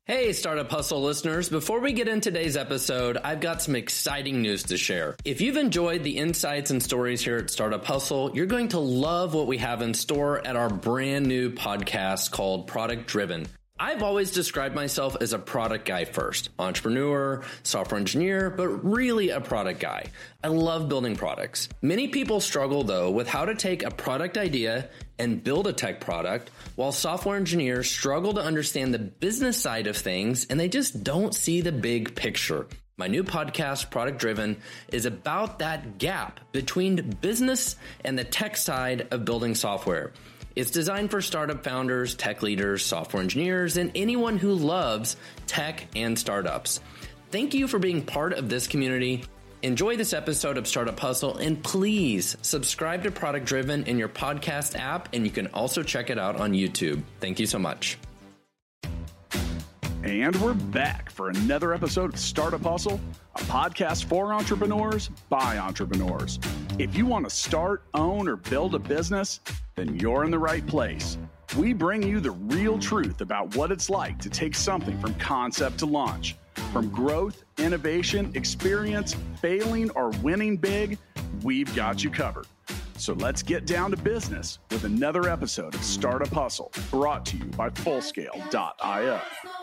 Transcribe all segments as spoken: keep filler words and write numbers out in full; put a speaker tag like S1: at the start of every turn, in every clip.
S1: Hey, Startup Hustle listeners. Before we get into today's episode, I've got some exciting news to share. If you've enjoyed the insights and stories here at Startup Hustle, you're going to love what we have in store at our brand new podcast called Product Driven. I've always described myself as a product guy first, entrepreneur, software engineer, but really a product guy. I love building products. Many people struggle though with how to take a product idea and build a tech product, while software engineers struggle to understand the business side of things and they just don't see the big picture. My new podcast, Product Driven, is about that gap between business and the tech side of building software. It's designed for startup founders, tech leaders, software engineers, and anyone who loves tech and startups. Thank you for being part of this community. Enjoy this episode of Startup Hustle, and please subscribe to Product Driven in your podcast app, and you can also check it out on YouTube. Thank you so much.
S2: And we're back for another episode of Startup Hustle, a podcast for entrepreneurs by entrepreneurs. If you want to start, own, or build a business, then you're in the right place. We bring you the real truth about what it's like to take something from concept to launch. From growth, innovation, experience, failing, or winning big, we've got you covered. So let's get down to business with another episode of Startup Hustle, brought to you by Fullscale dot io.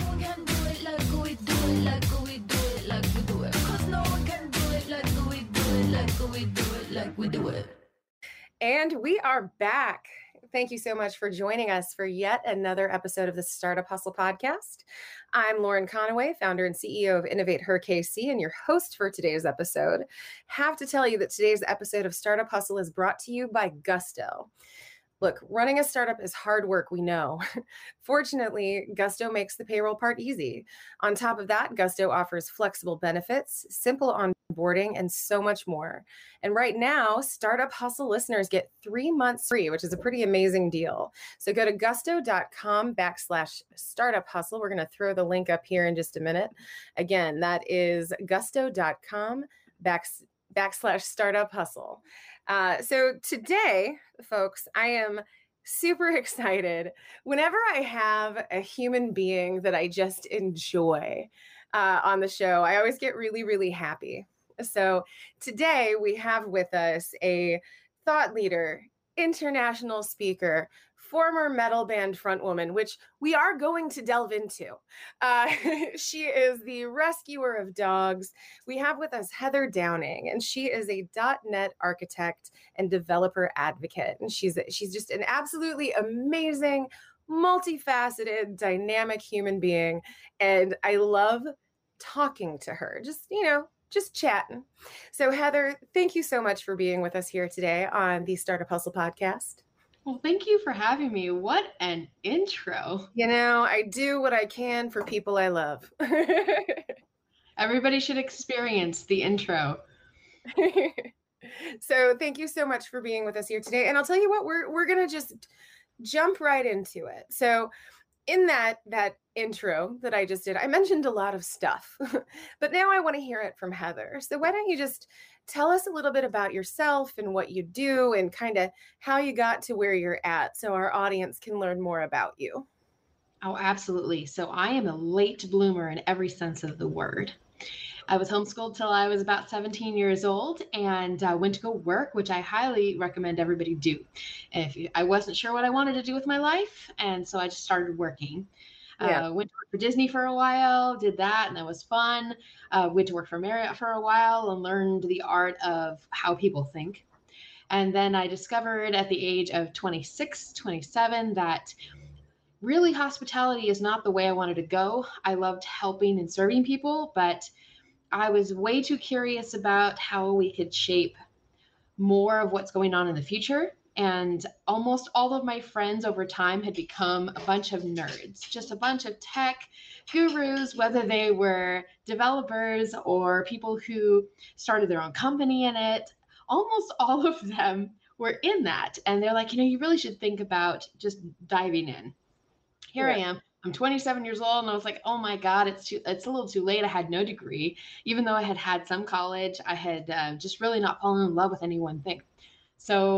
S3: And we are back. Thank you so much for joining us for yet another episode of the Startup Hustle podcast. I'm Lauren Conaway, founder and C E O of Innovate Her K C, and your host for today's episode. Have to tell you that today's episode of Startup Hustle is brought to you by Gusto. Look, running a startup is hard work, we know. Fortunately, Gusto makes the payroll part easy. On top of that, Gusto offers flexible benefits, simple onboarding, and so much more. And right now, Startup Hustle listeners get three months free, which is a pretty amazing deal. So go to gusto.com backslash startup hustle. We're going to throw the link up here in just a minute. Again, that is gusto.com backslash backslash startup hustle. Uh, so today, folks, I am super excited. Whenever I have a human being that I just enjoy uh, on the show, I always get really, really happy. So today we have with us a thought leader, international speaker, former metal band frontwoman, which we are going to delve into. Uh, she is the rescuer of dogs. We have with us Heather Downing, and she is a .dot net architect and developer advocate. And she's she's just an absolutely amazing, multifaceted, dynamic human being. And I love talking to her. Just, you know, just chatting. So Heather, thank you so much for being with us here today on the Startup Hustle podcast.
S4: Well, thank you for having me. What an intro.
S3: You know, I do what I can for people I love.
S4: Everybody should experience the intro.
S3: So thank you so much for being with us here today. And I'll tell you what, we're we're going to just jump right into it. So in that that intro that I just did, I mentioned a lot of stuff, but now I want to hear it from Heather. So why don't you just tell us a little bit about yourself and what you do and kind of how you got to where you're at so our audience can learn more about you.
S4: Oh, absolutely. So I am a late bloomer in every sense of the word. I was homeschooled till I was about seventeen years old and uh, went to go work, which I highly recommend everybody do. If you, I wasn't sure what I wanted to do with my life, and so I just started working. Yeah. Uh, went to work for Disney for a while, did that, and that was fun. Uh, went to work for Marriott for a while and learned the art of how people think. And then I discovered at the age of twenty-six, twenty-seven that really hospitality is not the way I wanted to go. I loved helping and serving people, but I was way too curious about how we could shape more of what's going on in the future. And almost all of my friends over time had become a bunch of nerds, just a bunch of tech gurus, whether they were developers or people who started their own company in it. Almost all of them were in that. And they're like, you know, you really should think about just diving in. Here yeah. I am. I'm twenty-seven years old, and I was like, oh my God, it's too, it's a little too late. I had no degree. Even though I had had some college, I had uh, just really not fallen in love with any one thing. So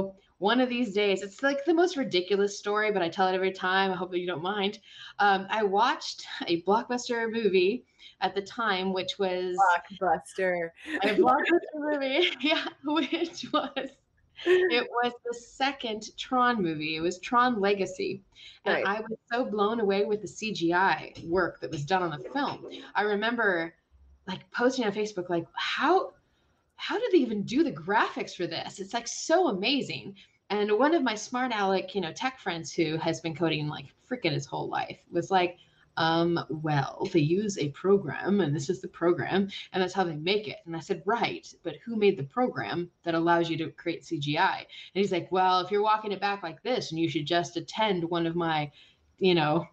S4: one of these days, it's like the most ridiculous story, but I tell it every time. I hope that you don't mind. Um, I watched a Blockbuster movie at the time, which was
S3: Blockbuster.
S4: a Blockbuster movie. Yeah, which was, it was the second Tron movie. It was Tron Legacy. And
S3: Right.
S4: I was so blown away with the C G I work that was done on the film. I remember like posting on Facebook, like, how, how did they even do the graphics for this? It's like so amazing. And one of my smart aleck, you know, tech friends who has been coding like freaking his whole life was like, um, well, they use a program and this is the program and that's how they make it. And I said, right, but who made the program that allows you to create C G I? And he's like, well, if you're walking it back like this, and you should just attend one of my, you know,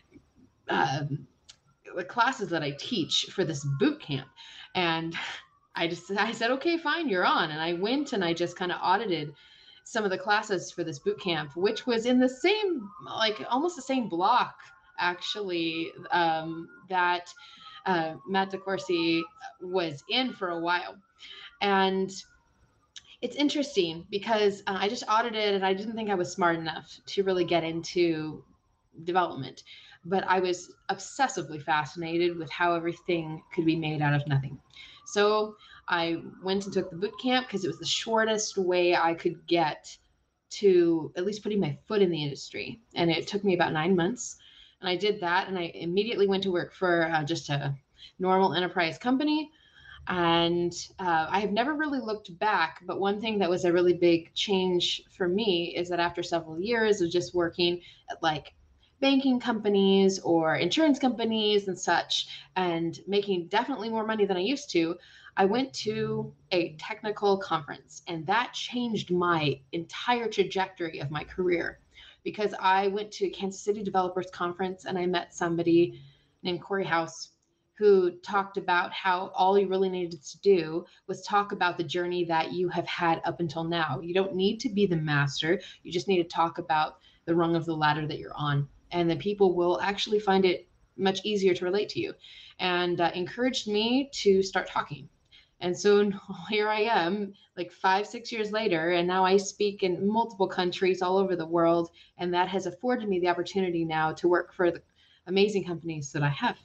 S4: um, the classes that I teach for this boot camp. And I just, I said, okay, fine, you're on. And I went and I just kind of audited some of the classes for this boot camp, which was in the same, like almost the same block, actually, um, that uh, Matt DeCourcy was in for a while. And it's interesting because uh, I just audited and I didn't think I was smart enough to really get into development, but I was obsessively fascinated with how everything could be made out of nothing. So I went and took the boot camp because it was the shortest way I could get to at least putting my foot in the industry. And it took me about nine months. And I did that. And I immediately went to work for uh, just a normal enterprise company. And uh, I have never really looked back. But one thing that was a really big change for me is that after several years of just working at like banking companies or insurance companies and such, and making definitely more money than I used to, I went to a technical conference, and that changed my entire trajectory of my career, because I went to Kansas City Developers Conference and I met somebody named Corey House who talked about how all you really needed to do was talk about the journey that you have had up until now. You don't need to be the master. You just need to talk about the rung of the ladder that you're on. And then people will actually find it much easier to relate to you, and uh, encouraged me to start talking. And so here I am, like five, six years later, and now I speak in multiple countries all over the world. And that has afforded me the opportunity now to work for the amazing companies that I have.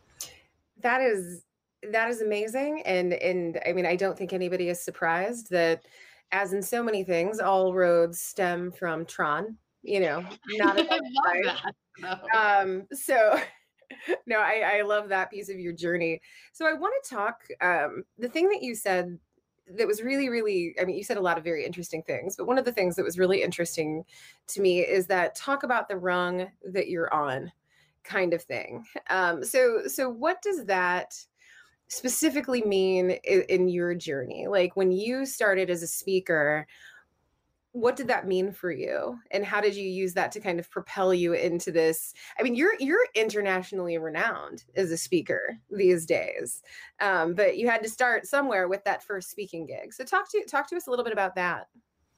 S3: That is, that is amazing. And, and I mean, I don't think anybody is surprised that, as in so many things, all roads stem from Tron, you know, not at all,
S4: I love that. No.
S3: Um, so no, I, I love that piece of your journey. So I want to talk, um, the thing that you said that was really, really, I mean, you said a lot of very interesting things, but one of the things that was really interesting to me is that talk about the rung that you're on kind of thing. Um, so, so what does that specifically mean in, in your journey? Like when you started as a speaker, what did that mean for you, and how did you use that to kind of propel you into this? I mean, you're you're internationally renowned as a speaker these days, um, but you had to start somewhere with that first speaking gig. So talk to talk to us a little bit about that.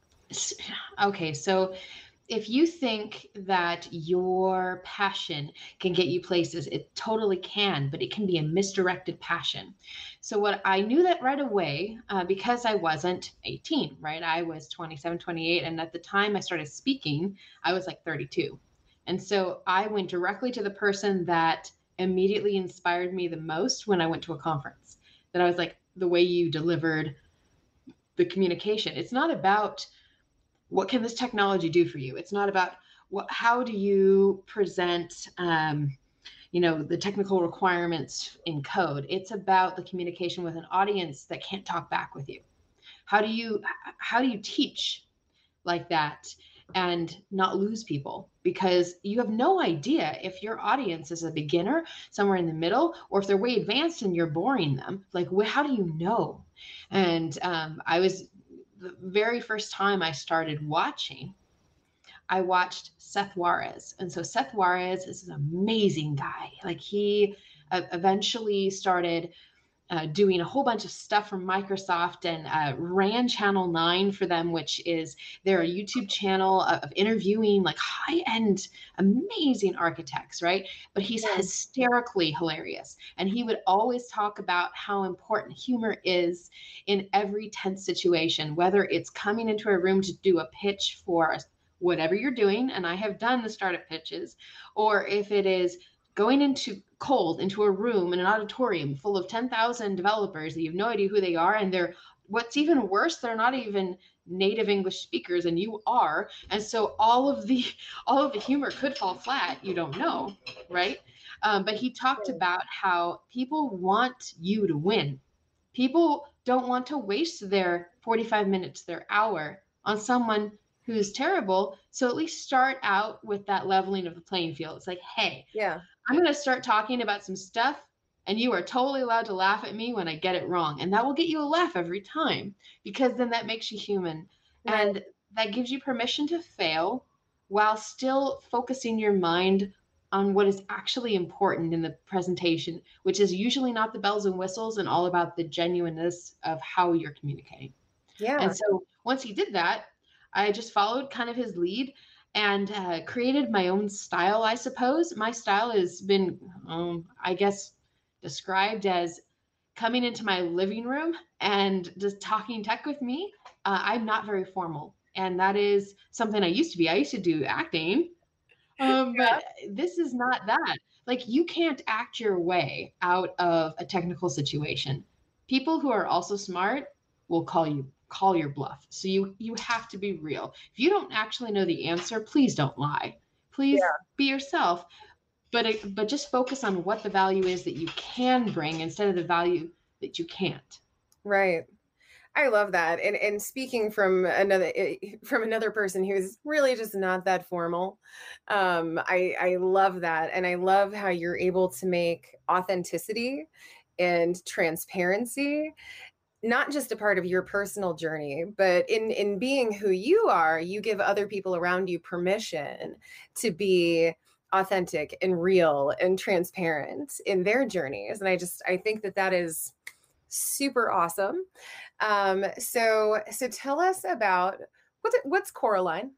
S4: Okay, so if you think that your passion can get you places, it totally can, but it can be a misdirected passion. So what I knew that right away, uh, because I wasn't eighteen, right? I was twenty-seven, twenty-eight. And at the time I started speaking, I was like thirty-two. And so I went directly to the person that immediately inspired me the most when I went to a conference. That I was like, the way you delivered the communication. It's not about what can this technology do for you? It's not about what, how do you present, um, you know, the technical requirements in code. It's about the communication with an audience that can't talk back with you. How do you, how do you teach like that and not lose people? Because you have no idea if your audience is a beginner, somewhere in the middle, or if they're way advanced and you're boring them. Like, how do you know? And um, I was, the very first time I started watching, I watched Seth Juarez. And so Seth Juarez is an amazing guy. Like he uh, eventually started uh, doing a whole bunch of stuff from Microsoft and uh, ran Channel nine for them, which is their YouTube channel of, of interviewing like high-end, amazing architects, right? But he's hysterically hilarious. And he would always talk about how important humor is in every tense situation, whether it's coming into a room to do a pitch for whatever you're doing, and I have done the startup pitches, or if it is going into cold into a room in an auditorium full of ten thousand developers that you have no idea who they are. And they're, what's even worse, they're not even native English speakers and you are. And so all of the, all of the humor could fall flat. You don't know. Right. Um, but he talked about how people want you to win. People don't want to waste their forty-five minutes, their hour on someone who's terrible. So at least start out with that leveling of the playing field. It's like, hey,
S3: yeah,
S4: I'm going to start talking about some stuff and you are totally allowed to laugh at me when I get it wrong. And that will get you a laugh every time, because then that makes you human. Right. And that gives you permission to fail while still focusing your mind on what is actually important in the presentation, which is usually not the bells and whistles and all about the genuineness of how you're communicating.
S3: Yeah.
S4: And so once he did that, I just followed kind of his lead and uh, created my own style, I suppose. My style has been, um, I guess, described as coming into my living room and just talking tech with me. Uh, I'm not very formal. And that is something I used to be. I used to do acting, um, yeah. But this is not that. Like, you can't act your way out of a technical situation. People who are also smart will call you call your bluff. So you you have to be real. If you don't actually know the answer, please don't lie. Please yeah. be yourself, but it, but just focus on what the value is that you can bring instead of the value that you can't.
S3: Right. I love that. And and speaking from another from another person who's really just not that formal, um, I I love that, and I love how you're able to make authenticity and transparency not just a part of your personal journey, but in, in being who you are, you give other people around you permission to be authentic and real and transparent in their journeys. And I just, I think that that is super awesome. Um, so, so tell us about what's, what's Coraline?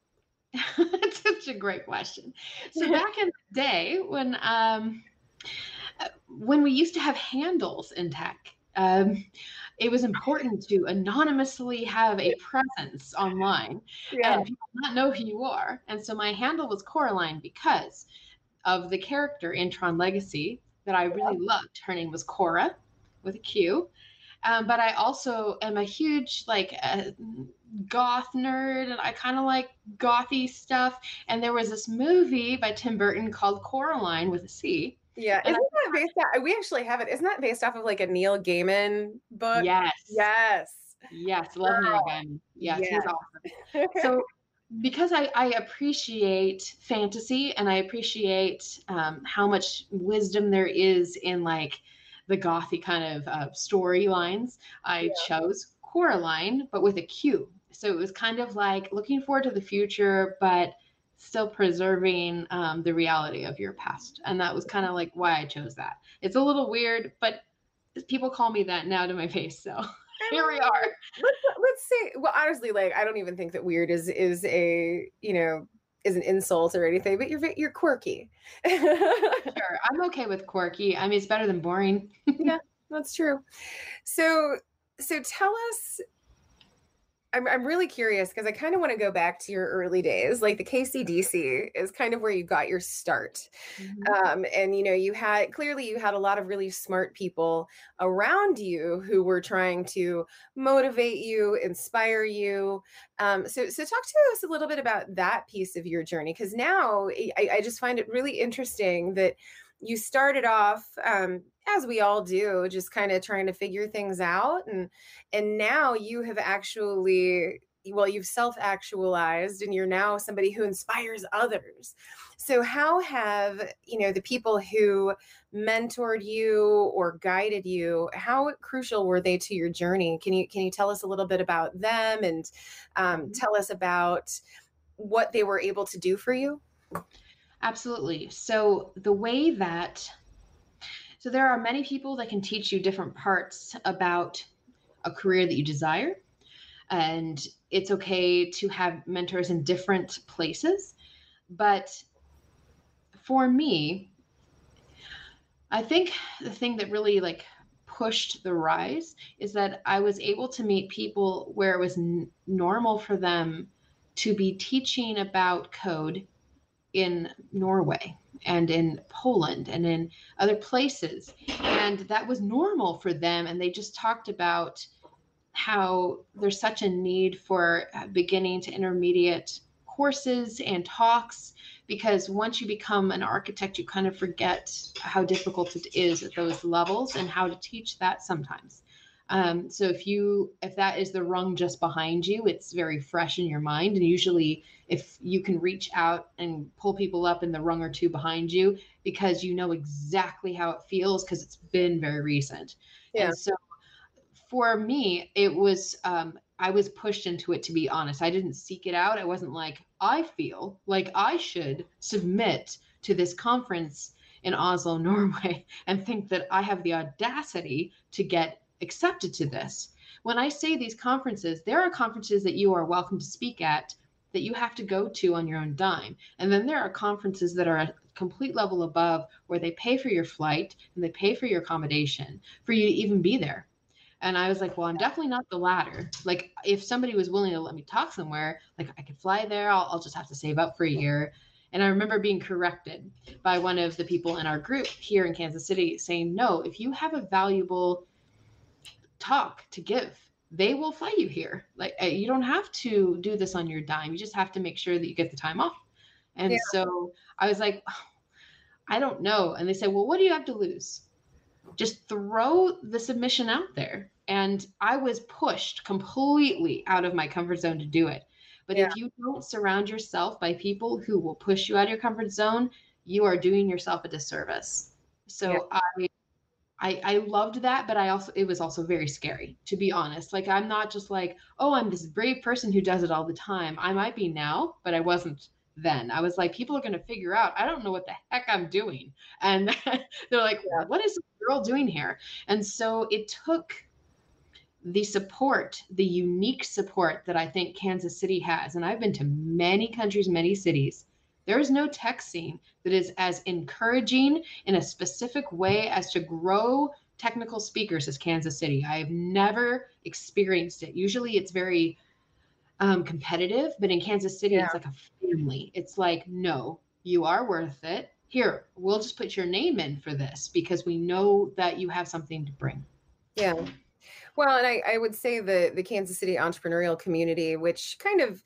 S4: That's such a great question. So back in the day when, um, when we used to have handles in tech, um, it was important to anonymously have a presence online yeah. and people not know who you are. And so my handle was Coraline because of the character in Tron Legacy that I really loved. Her name was Cora with a Q. Um, but I also am a huge like uh, goth nerd, and I kind of like gothy stuff. And there was this movie by Tim Burton called Coraline with a C.
S3: Yeah, isn't that based off, we actually have it. Isn't that based off of like a Neil Gaiman book?
S4: Yes.
S3: Yes.
S4: Yes. Love Neil Gaiman. Yes, yes. He's awesome. So because I, I appreciate fantasy and I appreciate um, how much wisdom there is in like the gothy kind of uh, storylines, I yeah. chose Coraline, but with a Q. So it was kind of like looking forward to the future, but still preserving um, the reality of your past. And that was kind of like why I chose that. It's a little weird, but people call me that now to my face. So here we are.
S3: Let's, let's say, well, honestly, like, I don't even think that weird is, is a, you know, is an insult or anything, but you're, you're quirky.
S4: Sure. I'm okay with quirky. I mean, it's better than boring.
S3: Yeah, that's true. So, so tell us, I'm I'm really curious because I kind of want to go back to your early days. Like the K C D C is kind of where you got your start. Mm-hmm. Um, and, you know, you had, clearly you had a lot of really smart people around you who were trying to motivate you, inspire you. Um, so, so talk to us a little bit about that piece of your journey. Because now I, I just find it really interesting that you started off, um, as we all do, just kind of trying to figure things out. And, and now you have actually, well, you've self-actualized and you're now somebody who inspires others. So how have, you know, the people who mentored you or guided you, how crucial were they to your journey? Can you, can you tell us a little bit about them and um, tell us about what they were able to do for you?
S4: Absolutely. So the way that So there are many people that can teach you different parts about a career that you desire. And it's okay to have mentors in different places. But for me, I think the thing that really like pushed the rise is that I was able to meet people where it was n- normal for them to be teaching about code in Norway and in Poland and in other places. And that was normal for them. And they just talked about how there's such a need for beginning to intermediate courses and talks, because once you become an architect, you kind of forget how difficult it is at those levels and how to teach that sometimes. Um, so if you, if that is the rung just behind you, it's very fresh in your mind. And usually if you can reach out and pull people up in the rung or two behind you, because you know exactly how it feels, because it's been very recent.
S3: Yeah.
S4: And so for me, it was, um, I was pushed into it, to be honest. I didn't seek it out. I wasn't like, I feel like I should submit to this conference in Oslo, Norway, and think that I have the audacity to get accepted to this. When I say these conferences, there are conferences that you are welcome to speak at that you have to go to on your own dime. And then there are conferences that are a complete level above, where they pay for your flight and they pay for your accommodation for you to even be there. And I was like, well, I'm definitely not the latter. Like, if somebody was willing to let me talk somewhere, like I could fly there, I'll, I'll just have to save up for a year. And I remember being corrected by one of the people in our group here in Kansas City saying, no, if you have a valuable talk to give, they will fly you here. Like, you don't have to do this on your dime. You just have to make sure that you get the time off. And yeah. So I was like, oh, I don't know. And they said, well, what do you have to lose? Just throw the submission out there. And I was pushed completely out of my comfort zone to do it. But yeah. If you don't surround yourself by people who will push you out of your comfort zone, you are doing yourself a disservice. So yeah. I, I, I loved that, but I also, it was also very scary, to be honest. Like, I'm not just like, oh, I'm this brave person who does it all the time. I might be now, but I wasn't then. I was like, people are going to figure out, I don't know what the heck I'm doing. And they're like, yeah. What is this girl doing here? And so it took the support, the unique support that I think Kansas City has. And I've been to many countries, many cities. There is no tech scene that is as encouraging in a specific way as to grow technical speakers as Kansas City. I have never experienced it. Usually it's very um, competitive, but in Kansas City, yeah. It's like a family. It's like, no, you are worth it. Here, we'll just put your name in for this because we know that you have something to bring.
S3: Yeah. Well, and I, I would say the, the Kansas City entrepreneurial community, which kind of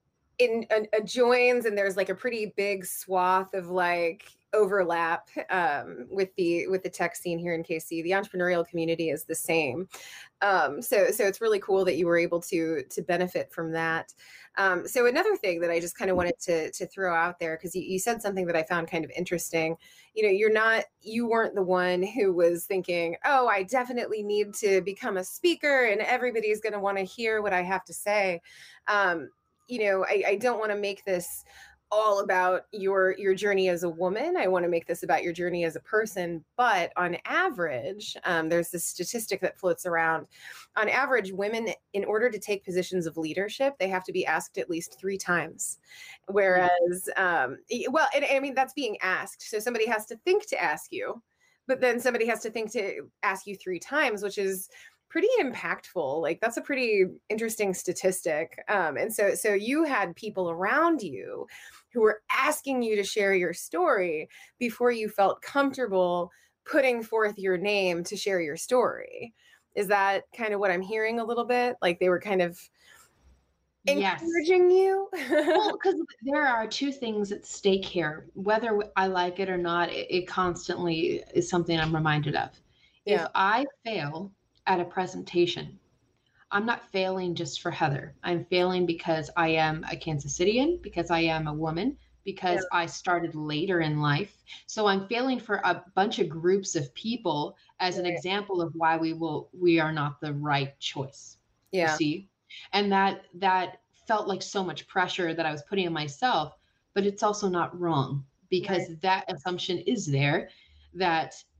S3: in uh, adjoins, and there's like a pretty big swath of like overlap um, with the with the tech scene here in K C. The entrepreneurial community is the same. Um, so so it's really cool that you were able to to benefit from that. Um, so another thing that I just kind of wanted to to throw out there, because you, you said something that I found kind of interesting. You know, you're not, you weren't the one who was thinking, oh, I definitely need to become a speaker and everybody's going to want to hear what I have to say. Um, you know, I, I don't want to make this all about your your journey as a woman. I want to make this about your journey as a person. But on average, um, there's this statistic that floats around. On average, women, in order to take positions of leadership, they have to be asked at least three times. Whereas, um, well, and, I mean, that's being asked. So somebody has to think to ask you, but then somebody has to think to ask you three times, which is pretty impactful. Like, that's a pretty interesting statistic. Um, and so, so you had people around you who were asking you to share your story before you felt comfortable putting forth your name to share your story. Is that kind of what I'm hearing a little bit? Like, they were kind of encouraging yes. you?
S4: Well, because there are two things at stake here. Whether I like it or not, it, it constantly is something I'm reminded of. Yeah. If I fail at a presentation, I'm not failing just for Heather. I'm failing because I am a Kansas Citian, because I am a woman, because yeah. I started later in life. So I'm failing for a bunch of groups of people as right. an example of why we will, we are not the right choice. Yeah. You see? And that, that felt like so much pressure that I was putting on myself, but it's also not wrong, because right. that assumption is there that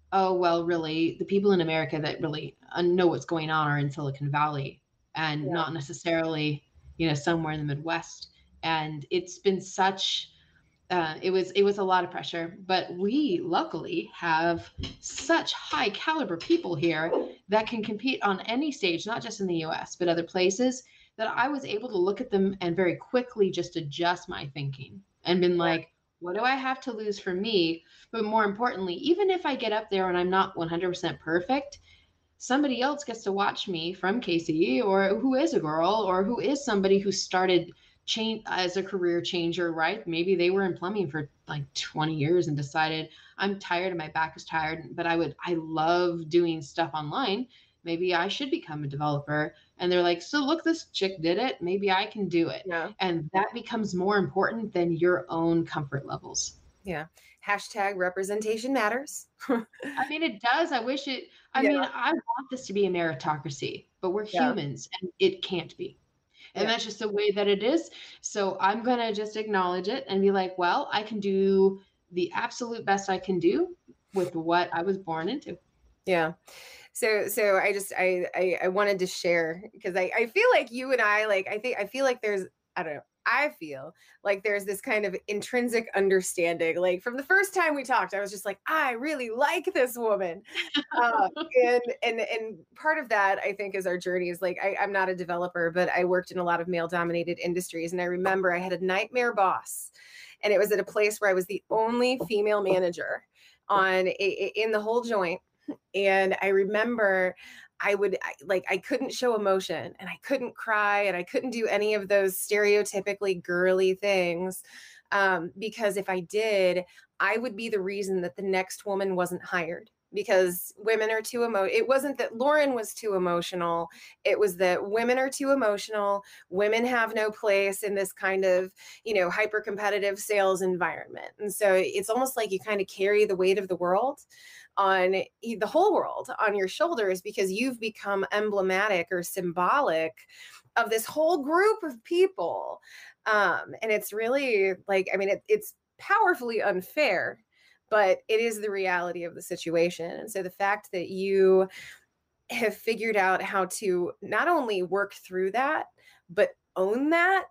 S4: oh, well, really, the people in America that really uh, know what's going on are in Silicon Valley and
S3: Yeah.
S4: not necessarily, you know, somewhere in the Midwest. And it's been such, uh, it was, it was a lot of pressure, but we luckily have such high caliber people here that can compete on any stage, not just in the U S, but other places, that I was able to look at them and very quickly just adjust my thinking and been like, what do I have to lose for me? But more importantly, even if I get up there and I'm not one hundred percent perfect, somebody else gets to watch me from K C or who is a girl or who is somebody who started change as a career changer, right? Maybe they were in plumbing for like twenty years and decided I'm tired and my back is tired, but I would, I love doing stuff online. Maybe I should become a developer. And they're like, so look, this chick did it. Maybe I can do it.
S3: Yeah.
S4: And that becomes more important than your own comfort levels.
S3: Yeah. Hashtag representation matters.
S4: I mean, it does. I wish it, I
S3: Yeah.
S4: mean, I want this to be a meritocracy, but we're
S3: Yeah.
S4: humans and it can't be. And
S3: Yeah.
S4: that's just the way that it is. So I'm going to just acknowledge it and be like, well, I can do the absolute best I can do with what I was born into.
S3: Yeah. So, so I just, I, I, I wanted to share because I, I feel like you and I, like, I think, I feel like there's, I don't know, I feel like there's this kind of intrinsic understanding. Like from the first time we talked, I was just like, I really like this woman. uh, and, and, and part of that, I think, is our journey is like, I, I'm not a developer, but I worked in a lot of male dominated industries. And I remember I had a nightmare boss, and it was at a place where I was the only female manager on a, in the whole joint. And I remember I would I, like, I couldn't show emotion and I couldn't cry and I couldn't do any of those stereotypically girly things. Um, because if I did, I would be the reason that the next woman wasn't hired, because women are too emo. It wasn't that Lauren was too emotional. It was that women are too emotional. Women have no place in this kind of, you know, hyper competitive sales environment. And so it's almost like you kind of carry the weight of the world on the whole world on your shoulders, because you've become emblematic or symbolic of this whole group of people. Um, and it's really like, I mean, it, it's powerfully unfair, but it is the reality of the situation. And so the fact that you have figured out how to not only work through that, but own that,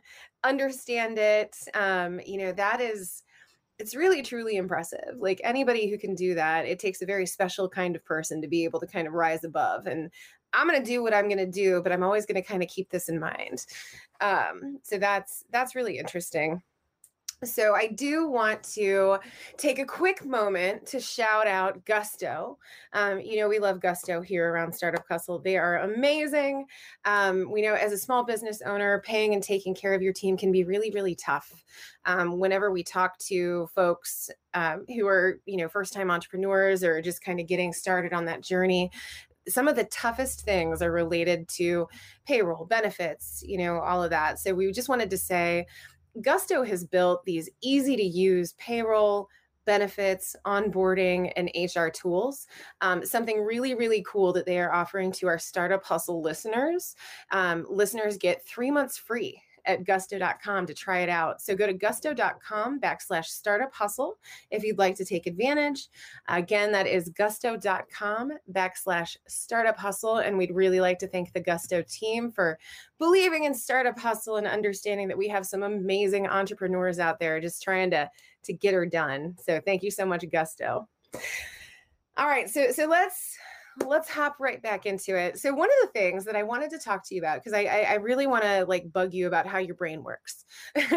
S3: understand it, um, you know, that is, it's really truly impressive. Like anybody who can do that, it takes a very special kind of person to be able to kind of rise above. And I'm going to do what I'm going to do, but I'm always going to kind of keep this in mind. Um, so that's, that's really interesting. So I do want to take a quick moment to shout out Gusto. Um, you know, we love Gusto here around Startup Hustle. They are amazing. Um, we know as a small business owner, paying and taking care of your team can be really, really tough. Um, whenever we talk to folks um, who are, you know, first-time entrepreneurs or just kind of getting started on that journey, some of the toughest things are related to payroll, benefits, you know, all of that. So we just wanted to say, Gusto has built these easy to use payroll, benefits, onboarding, and H R tools. Um, something really, really cool that they are offering to our Startup Hustle listeners. Um, listeners get three months free at gusto dot com to try it out. So go to gusto dot com backslash startup hustle if you'd like to take advantage. Again, that is gusto dot com backslash startup hustle. And we'd really like to thank the Gusto team for believing in Startup Hustle and understanding that we have some amazing entrepreneurs out there just trying to, to get her done. So thank you so much, Gusto. All right. So, so let's, let's hop right back into it. So one of the things that I wanted to talk to you about, because I, I, I really want to like bug you about how your brain works. so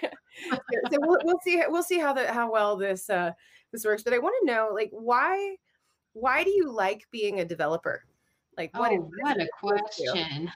S3: so we'll, we'll see, we'll see how the, how well this, uh, this works. But I want to know, like, why, why do you like being a developer? Like, what,
S4: oh, what a question.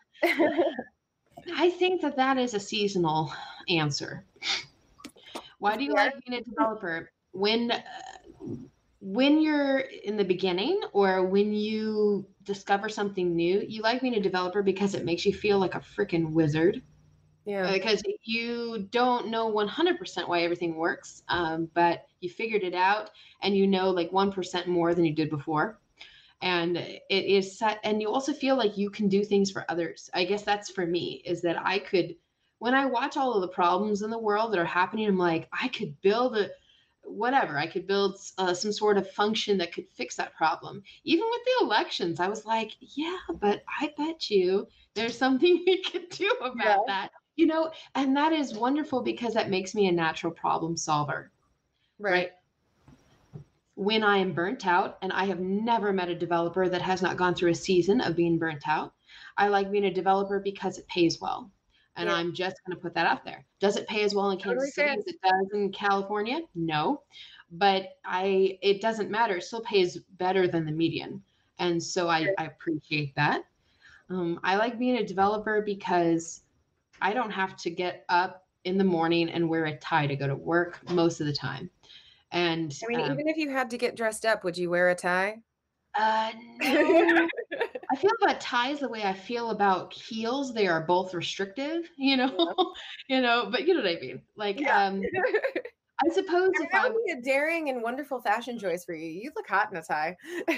S4: I think that that is a seasonal answer. Why do you yeah. like being a developer? When, uh, when you're in the beginning or when you discover something new, you like being a developer because it makes you feel like a freaking wizard. Yeah. Because you don't know one hundred percent why everything works, um, but you figured it out and you know like one percent more than you did before. And it is set, and you also feel like you can do things for others. I guess that's for me, is that I could, when I watch all of the problems in the world that are happening, I'm like, I could build a, whatever. I could build uh, some sort of function that could fix that problem. Even with the elections, I was like, yeah, but I bet you there's something we could do about yeah. that, you know, and that is wonderful because that makes me a natural problem solver, right? right? When I am burnt out, and I have never met a developer that has not gone through a season of being burnt out. I like being a developer because it pays well. And yeah. I'm just going to put that out there. Does it pay as well in Kansas City as it does in California? No, but I, it doesn't matter. It still pays better than the median. And so I, I appreciate that. Um, I like being a developer because I don't have to get up in the morning and wear a tie to go to work most of the time. And
S3: I mean, um, even if you had to get dressed up, would you wear a tie?
S4: Uh, no. I feel about ties the way I feel about heels. They are both restrictive, you know, yeah. you know, but you know what I mean? Like, yeah. um, I suppose
S3: I mean,
S4: if
S3: that
S4: I
S3: would be a daring and wonderful fashion choice for you. You look hot in a tie.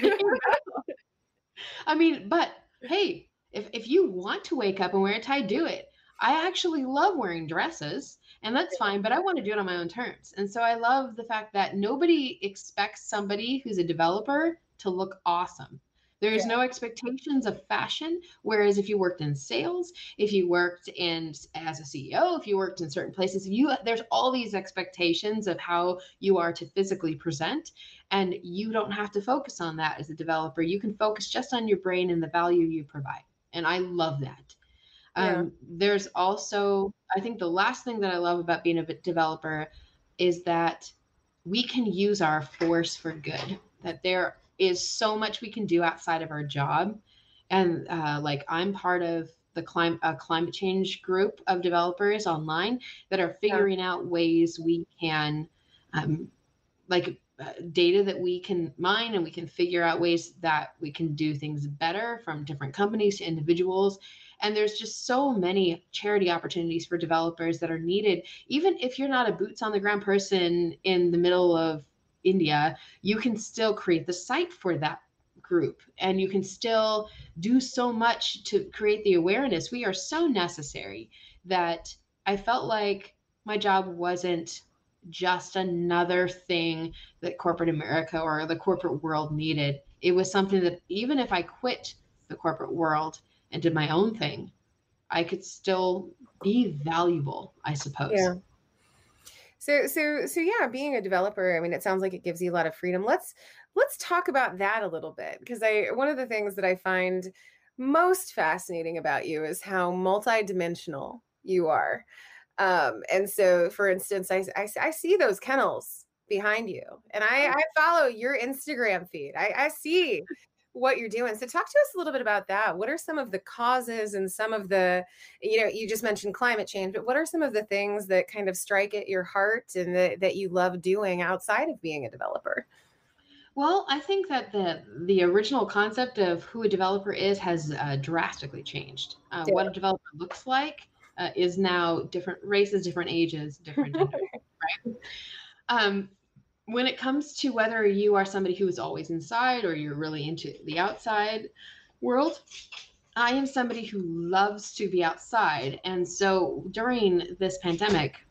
S4: I mean, but hey, if, if you want to wake up and wear a tie, do it. I actually love wearing dresses and that's fine, but I want to do it on my own terms. And so I love the fact that nobody expects somebody who's a developer to look awesome. There's yeah. no expectations of fashion. Whereas if you worked in sales, if you worked in as a C E O, if you worked in certain places, you there's all these expectations of how you are to physically present. And you don't have to focus on that as a developer. You can focus just on your brain and the value you provide. And I love that. Yeah. Um, there's also, I think the last thing that I love about being a developer is that we can use our force for good, that there is so much we can do outside of our job. And uh, like I'm part of the clim- uh, climate change group of developers online that are figuring yeah. out ways we can, um, like uh, data that we can mine and we can figure out ways that we can do things better from different companies to individuals. And there's just so many charity opportunities for developers that are needed. Even if you're not a boots on the ground person in the middle of India, you can still create the site for that group and you can still do so much to create the awareness. We are so necessary that I felt like my job wasn't just another thing that corporate America or the corporate world needed. It was something that even if I quit the corporate world and did my own thing, I could still be valuable, I suppose.
S3: Yeah. So, so, so yeah, being a developer, I mean, it sounds like it gives you a lot of freedom. Let's, let's talk about that a little bit. Because I, one of the things that I find most fascinating about you is how multidimensional you are. Um, and so for instance, I, I, I see those kennels behind you and I, I follow your Instagram feed. I, I see what you're doing. So talk to us a little bit about that. What are some of the causes and some of the, you know, you just mentioned climate change, but what are some of the things that kind of strike at your heart and that, that you love doing outside of being a developer?
S4: Well, I think that the the original concept of who a developer is has uh, drastically changed. Uh, yeah. What a developer looks like uh, is now different races, different ages, different genders, right? Um, When it comes to whether you are somebody who is always inside or you're really into the outside world, I am somebody who loves to be outside. And so during this pandemic,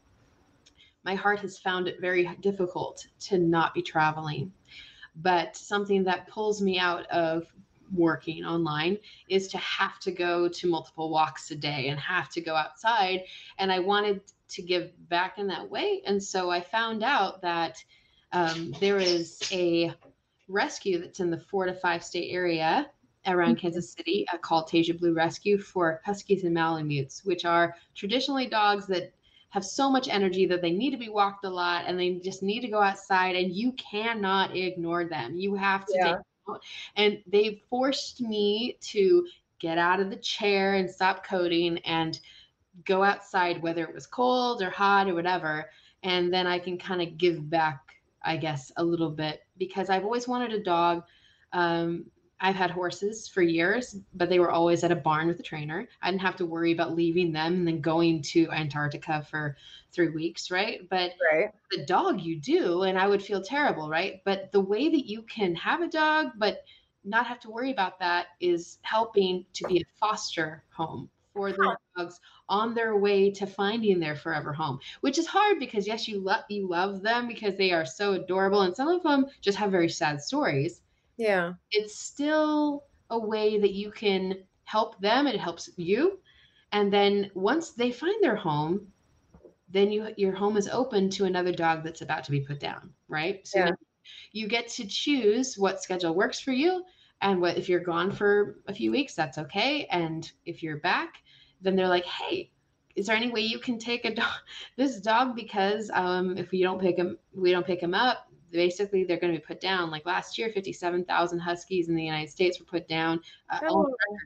S4: my heart has found it very difficult to not be traveling. But something that pulls me out of working online is to have to go to multiple walks a day and have to go outside. And I wanted to give back in that way. And so I found out that Um, there is a rescue that's in the four to five state area around mm-hmm. Kansas City uh, called Tasia Blue Rescue for Huskies and Malamutes, which are traditionally dogs that have so much energy that they need to be walked a lot and they just need to go outside and you cannot ignore them. You have to yeah. take them out. And they forced me to get out of the chair and stop coding and go outside, whether it was cold or hot or whatever. And then I can kind of give back, I guess, a little bit because I've always wanted a dog. Um, I've had horses for years, but they were always at a barn with a trainer. I didn't have to worry about leaving them and then going to Antarctica for three weeks, right? But
S3: right.
S4: the dog you do, and I would feel terrible, right? But the way that you can have a dog, but not have to worry about that is helping to be a foster home for the dogs on their way to finding their forever home, which is hard because yes, you love you love them because they are so adorable, and some of them just have very sad stories.
S3: Yeah.
S4: It's still a way that you can help them, and it helps you. And then once they find their home, then you your home is open to another dog that's about to be put down, right? So
S3: Yeah.
S4: you get to choose what schedule works for you, and what if you're gone for a few weeks, that's okay. And if you're back, then they're like, hey, is there any way you can take a dog, this dog, because um, if we don't pick him, we don't pick him up, basically they're going to be put down. Like last year, fifty-seven thousand Huskies in the United States were put down. Uh,
S3: Oh.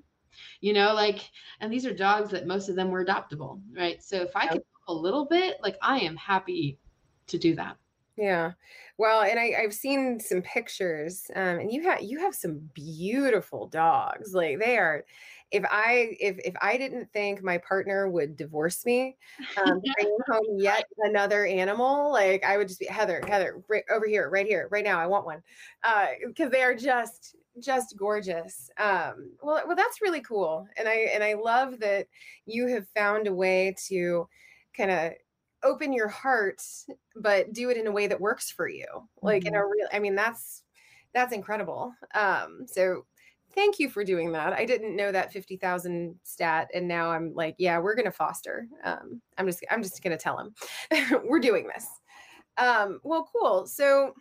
S4: you know, like, and these are dogs that most of them were adoptable, right? So if I could help a little bit, like, I am happy to do that.
S3: Yeah. Well, and I, I've seen some pictures, um, and you have you have some beautiful dogs. Like they are, if I if if I didn't think my partner would divorce me, um, bringing home yet another animal, like I would just be Heather, Heather, right over here, right here, right now. I want one, uh, because they are just just gorgeous. Um, well, well, that's really cool, and I and I love that you have found a way to kind of open your heart, but do it in a way that works for you. Like mm-hmm. in a real, I mean, that's, that's incredible. Um, so thank you for doing that. I didn't know that fifty thousand stat. And now I'm like, yeah, we're going to foster. Um, I'm just, I'm just going to tell him we're doing this. Um, well, cool. So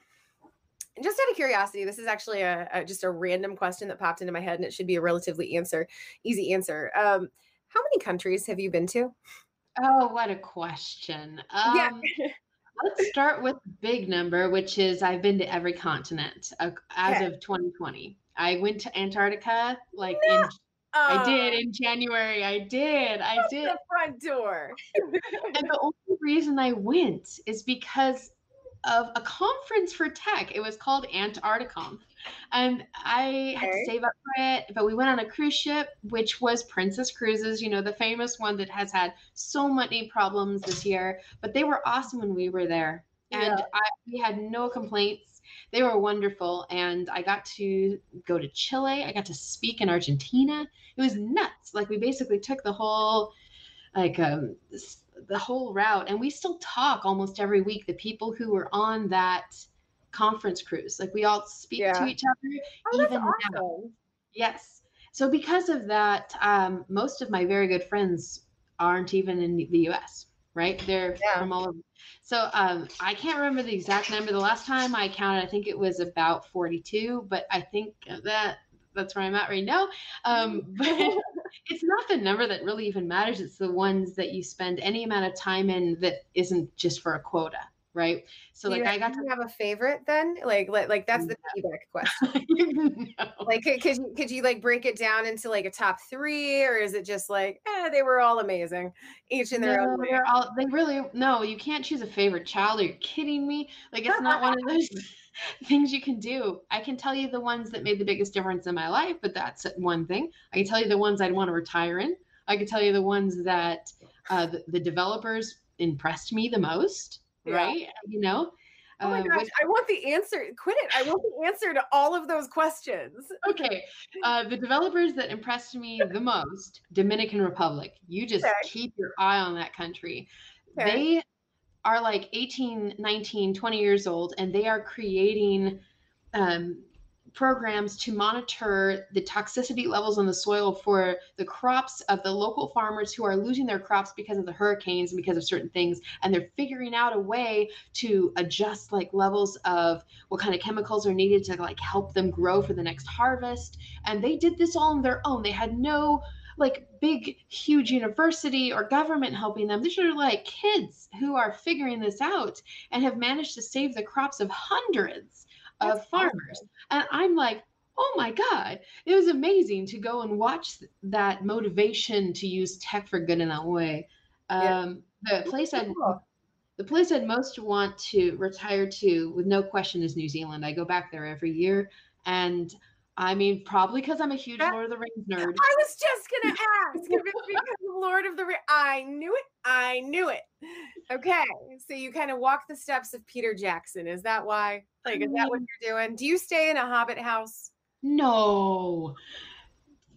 S3: just out of curiosity, this is actually a, a, just a random question that popped into my head, and it should be a relatively answer, easy answer. Um, how many countries have you been to?
S4: Oh, what a question. Um, yeah. Let's start with the big number, which is I've been to every continent uh, as okay. of twenty twenty. I went to Antarctica, like no. in, oh. I did in January. I did. I
S3: That's
S4: did.
S3: The front door.
S4: And the only reason I went is because of a conference for tech. It was called Antarcticon. And I had okay. to save up for it, but we went on a cruise ship, which was Princess Cruises, you know, the famous one that has had so many problems this year, but they were awesome when we were there. And yeah. I, we had no complaints. They were wonderful. And I got to go to Chile. I got to speak in Argentina. It was nuts. Like we basically took the whole, like, um, the whole route, and we still talk almost every week. The people who were on that conference cruise, like we all speak yeah. to each other
S3: oh,
S4: even
S3: awesome.
S4: now. Yes. So because of that, um, most of my very good friends aren't even in the U S, right? They're yeah. from all over. So um, I can't remember the exact number. The last time I counted, I think it was about forty-two, but I think that that's where I'm at right now. Um, but it's not the number that really even matters. It's the ones that you spend any amount of time in that isn't just for a quota. Right. So
S3: do
S4: like
S3: you,
S4: I got
S3: do
S4: to
S3: you have a favorite then? Like like, like that's the feedback question. no. Like could, could you could you like break it down into like a top three, or is it just like eh, they were all amazing, each in their
S4: no,
S3: own way?
S4: They're all they really no, you can't choose a favorite child. Are you kidding me? Like it's not one of those things you can do. I can tell you the ones that made the biggest difference in my life, but that's one thing. I can tell you the ones I'd want to retire in. I can tell you the ones that uh, the, the developers impressed me the most. Yeah. Right. You know,
S3: oh my uh, gosh, which, I want the answer. Quit it. I want the answer to all of those questions.
S4: Okay. Uh, the developers that impressed me the most, Dominican Republic. You just okay. keep your eye on that country. Okay. They are like eighteen, nineteen, twenty years old, and they are creating um, programs to monitor the toxicity levels in the soil for the crops of the local farmers who are losing their crops because of the hurricanes and because of certain things. And they're figuring out a way to adjust like levels of what kind of chemicals are needed to like help them grow for the next harvest. And they did this all on their own. They had no like big, huge university or government helping them. These are like kids who are figuring this out and have managed to save the crops of hundreds of That's farmers. Awesome. And I'm like, oh my God, it was amazing to go and watch that motivation to use tech for good in that way. Um, yeah. The place I'd, the place I'd most want to retire to with no question is New Zealand. I go back there every year. And I mean, probably because I'm a huge Lord of the Rings nerd.
S3: I was just going to ask if it's because of Lord of the Rings. I knew it. I knew it. Okay. So you kind of walk the steps of Peter Jackson. Is that why? Like, is that what you're doing? Do you stay in a Hobbit house?
S4: No.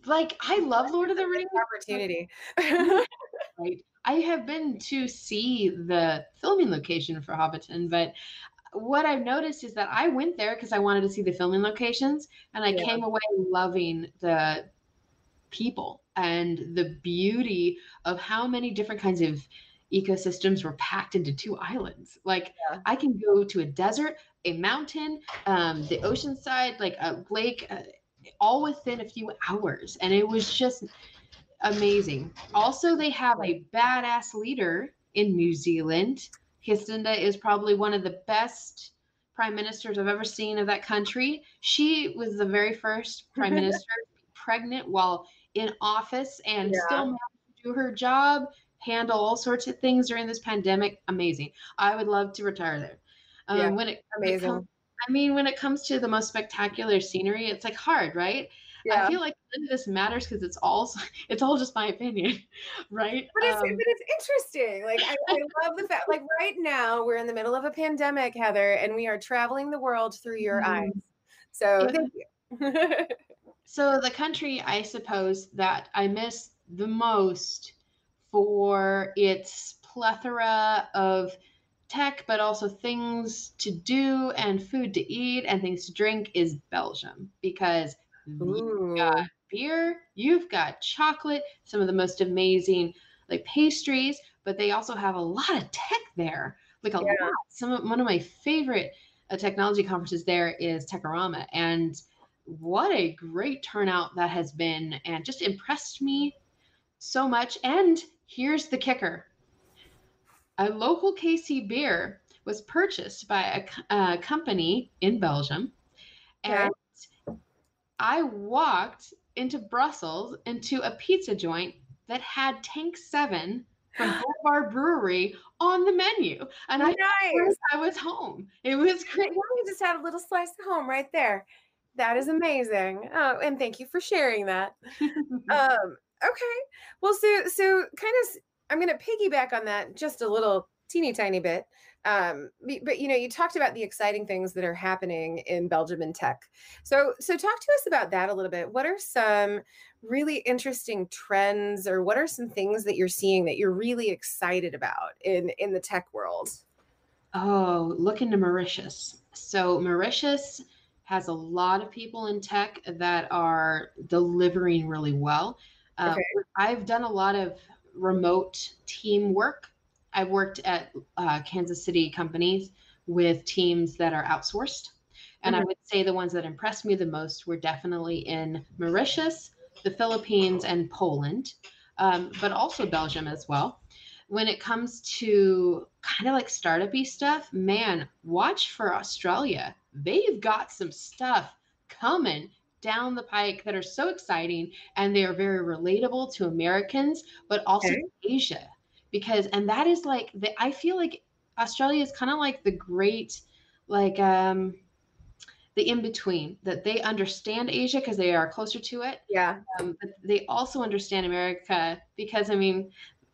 S4: like, I love Lord of the Rings.
S3: Opportunity.
S4: Right. I have been to see the filming location for Hobbiton, but what I've noticed is that I went there because I wanted to see the filming locations, and I
S3: Yeah.
S4: came away loving the people and the beauty of how many different kinds of ecosystems were packed into two islands. Like,
S3: Yeah.
S4: I can go to a desert, a mountain, um, the ocean side, like a lake, uh, all within a few hours. And it was just amazing. Also, they have a badass leader in New Zealand. Jacinda is probably one of the best prime ministers I've ever seen of that country. She was the very first prime minister pregnant while in office and
S3: Yeah.
S4: still managed to do her job, handle all sorts of things during this pandemic. Amazing. I would love to retire there. Um,
S3: Yeah,
S4: when it, when it
S3: amazing.
S4: comes, I mean, when it comes to the most spectacular scenery, it's like hard, right?
S3: Yeah.
S4: I feel like none of this matters because it's all it's all just my opinion, right?
S3: But it's,
S4: Um,
S3: but it's interesting. Like, I, I love the fact, like, right now we're in the middle of a pandemic, Heather, and we are traveling the world through your
S4: Mhm.
S3: eyes. So
S4: Yeah.
S3: thank you.
S4: So the country, I suppose, that I miss the most for its plethora of tech, but also things to do and food to eat and things to drink is Belgium, because you've got
S3: Ooh.
S4: beer, you've got chocolate, some of the most amazing like pastries, but they also have a lot of tech there, like a
S3: Yeah.
S4: lot. Some of, one of my favorite uh, technology conferences there is Techorama, and what a great turnout that has been, and just impressed me so much. And here's the kicker. A local K C beer was purchased by a, c- a company in Belgium,
S3: Okay.
S4: and I walked into Brussels into a pizza joint that had Tank seven from Boulevard Brewery on the menu. And I
S3: Nice.
S4: I was home. It was great.
S3: Yeah, you just had a little slice of home right there. That is amazing. Oh, and thank you for sharing that. Um, okay. Well, so so kind of I'm going to piggyback on that just a little teeny tiny bit. Um, be- but you know, you talked about the exciting things that are happening in Belgium in tech. So so talk to us about that a little bit. What are some really interesting trends, or what are some things that you're seeing that you're really excited about in in the tech world?
S4: Oh, look into Mauritius. So Mauritius has a lot of people in tech that are delivering really well. Uh,
S3: Okay.
S4: I've done a lot of remote team work. I've worked at uh, Kansas City companies with teams that are outsourced. And I
S3: Mhm.
S4: would say the ones that impressed me the most were definitely in Mauritius, the Philippines, and Poland, um, but also Belgium as well. When it comes to kind of like startup-y stuff, man, watch for Australia. They've got some stuff coming down the pike that are so exciting, and they are very relatable to Americans, but also
S3: Okay.
S4: to Asia. Because, and that is like, the, I feel like Australia is kind of like the great, like, um, the in between, that they understand Asia because they are closer to it.
S3: Yeah.
S4: Um, but they also understand America because, I mean,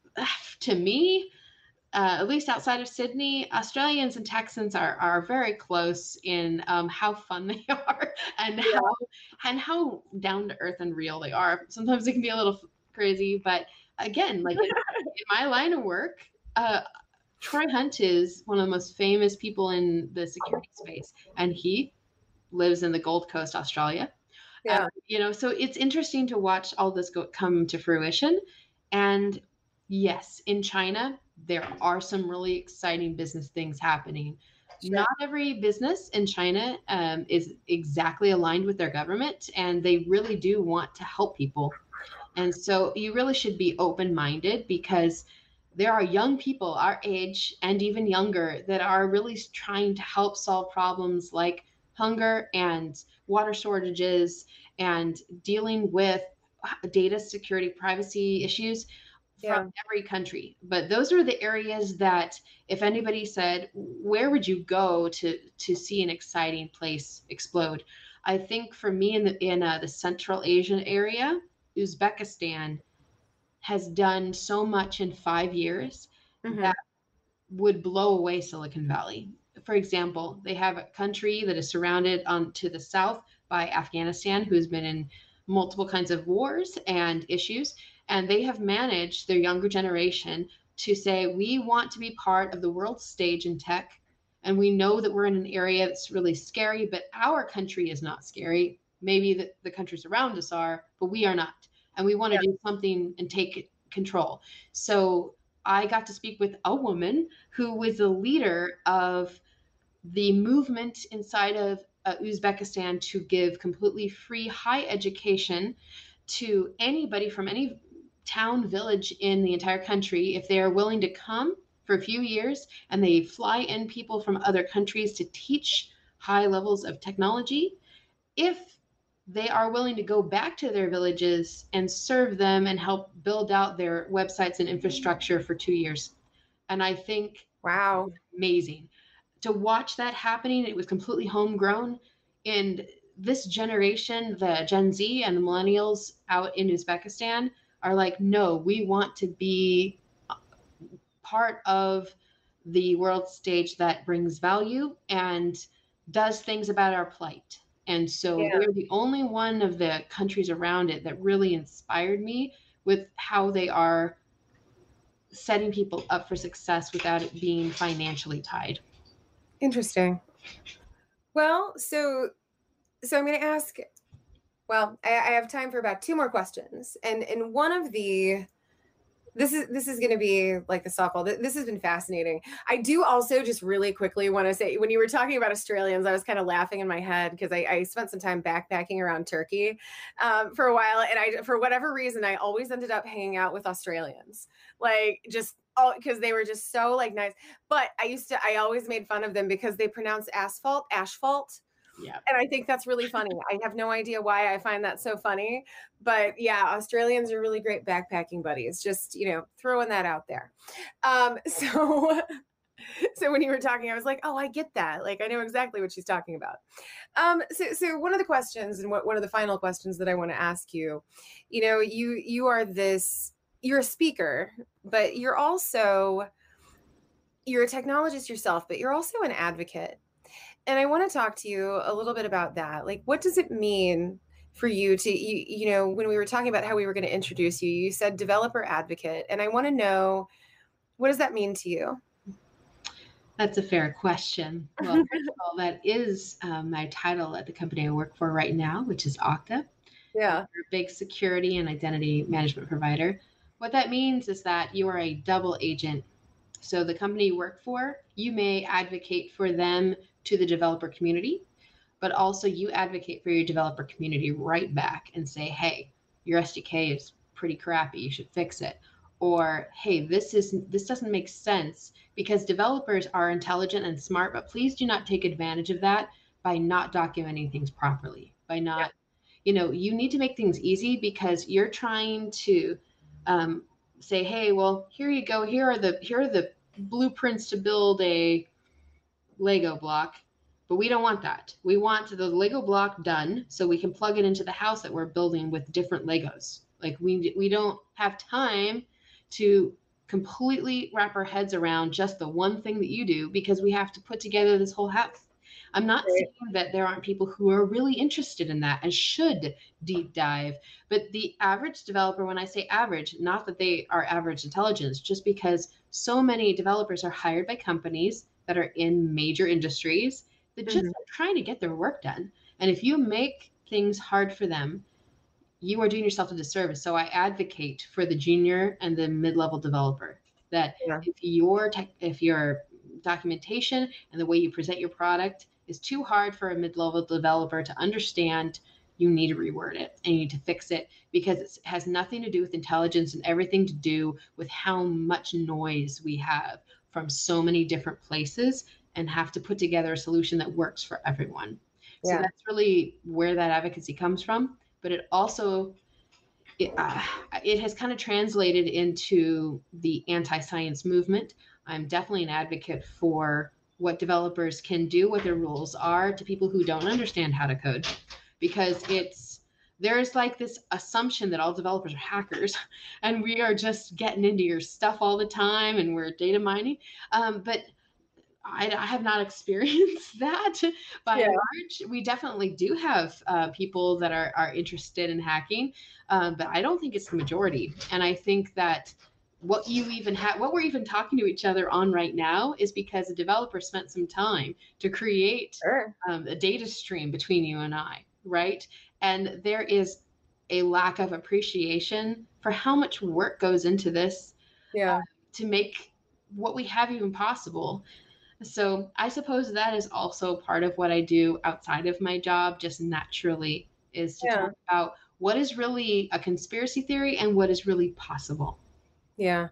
S4: to me, uh, at least outside of Sydney, Australians and Texans are are very close in um, how fun they are and
S3: Yeah.
S4: how and how down to earth and real they are. Sometimes it can be a little crazy, but again, like in, in my line of work, uh, Troy Hunt is one of the most famous people in the security space, and he lives in the Gold Coast, Australia.
S3: Yeah.
S4: Uh, you know, so it's interesting to watch all this go, come to fruition. And yes, in China, there are some really exciting business things happening.
S3: Sure.
S4: Not every business in China um, is exactly aligned with their government, and they really do want to help people. And so you really should be open-minded, because there are young people our age and even younger that are really trying to help solve problems like hunger and water shortages and dealing with data security, privacy issues from
S3: Yeah.
S4: every country. But those are the areas that, if anybody said, where would you go to to see an exciting place explode? I think for me, in the in uh, the Central Asian area, Uzbekistan has done so much in five years
S3: Mhm.
S4: that would blow away Silicon Valley. For example, they have a country that is surrounded on to the south by Afghanistan, who's been in multiple kinds of wars and issues. And they have managed their younger generation to say, we want to be part of the world stage in tech. And we know that we're in an area that's really scary, but our country is not scary. Maybe the, the countries around us are, but we are not. And we want to yeah. do something and take control. So I got to speak with a woman who was the leader of the movement inside of uh, Uzbekistan to give completely free high education to anybody from any town, village in the entire country, if they are willing to come for a few years, and they fly in people from other countries to teach high levels of technology. If they are willing to go back to their villages and serve them and help build out their websites and infrastructure for two years. And I think,
S3: wow,
S4: amazing to watch that happening. It was completely homegrown. And this generation, the Gen Z and the millennials out in Uzbekistan are like, no, we want to be part of the world stage that brings value and does things about our plight. And so yeah. they're the only one of the countries around it that really inspired me with how they are setting people up for success without it being financially tied.
S3: Interesting. Well, so so I'm going to ask, well, I, I have time for about two more questions. And and one of the This is this is going to be like the softball. This has been fascinating. I do also just really quickly want to say, when you were talking about Australians, I was kind of laughing in my head because I, I spent some time backpacking around Turkey um, for a while. And I, for whatever reason, I always ended up hanging out with Australians, like just all because they were just so like nice. But I used to, I always made fun of them because they pronounce asphalt, asphalt.
S4: Yeah.
S3: And I think that's really funny. I have no idea why I find that so funny, but yeah, Australians are really great backpacking buddies. Just, you know, throwing that out there. Um, so, so when you were talking, I was like, oh, I get that. Like, I know exactly what she's talking about. Um, so, so one of the questions and what, one of the final questions that I want to ask you, you know, you, you are this, you're a speaker, but you're also, you're a technologist yourself, but you're also an advocate. And I want to talk to you a little bit about that. Like, what does it mean for you to, you, you know, when we were talking about how we were going to introduce you, you said developer advocate. And I want to know, what does that mean to you?
S4: That's a fair question. Well, first of all, that is um, my title at the company I work for right now, which is Okta.
S3: Yeah.
S4: We're a big security and identity management provider. What that means is that you are a double agent. So the company you work for, you may advocate for them to the developer community, but also you advocate for your developer community right back and say, hey, your S D K is pretty crappy, you should fix it. Or, hey, this is this doesn't make sense, because developers are intelligent and smart, but please do not take advantage of that by not documenting things properly, by not, yeah. you know, you need to make things easy, because you're trying to um, say, hey, well, here you go, here are the here are the blueprints to build a Lego block, but we don't want that. We want the Lego block done so we can plug it into the house that we're building with different Legos. Like we we don't have time to completely wrap our heads around just the one thing that you do, because we have to put together this whole house. I'm not right. saying that there aren't people who are really interested in that and should deep dive, but the average developer, when I say average, not that they are average intelligence, just because so many developers are hired by companies that are in major industries that just mm-hmm. are trying to get their work done. And if you make things hard for them, you are doing yourself a disservice. So I advocate for the junior and the mid-level developer that yeah. if your tech, if your documentation and the way you present your product is too hard for a mid-level developer to understand, you need to reword it and you need to fix it, because it has nothing to do with intelligence and everything to do with how much noise we have from so many different places, and have to put together a solution that works for everyone. Yeah. So that's really where that advocacy comes from. But it also, it, uh, it has kind of translated into the anti-science movement. I'm definitely an advocate for what developers can do, what their rules are to people who don't understand how to code, because it's, there's like this assumption that all developers are hackers and we are just getting into your stuff all the time and we're data mining. Um, but I, I have not experienced that by
S3: Yeah.
S4: and large. We definitely do have uh, people that are, are interested in hacking, um, but I don't think it's the majority. And I think that what you even have, what we're even talking to each other on right now is because a developer spent some time to create
S3: Sure.
S4: um, a data stream between you and I, right? And there is a lack of appreciation for how much work goes into this
S3: Yeah.
S4: uh, to make what we have even possible. So I suppose that is also part of what I do outside of my job, just naturally, is to
S3: Yeah.
S4: talk about what is really a conspiracy theory and what is really possible.
S3: Yeah.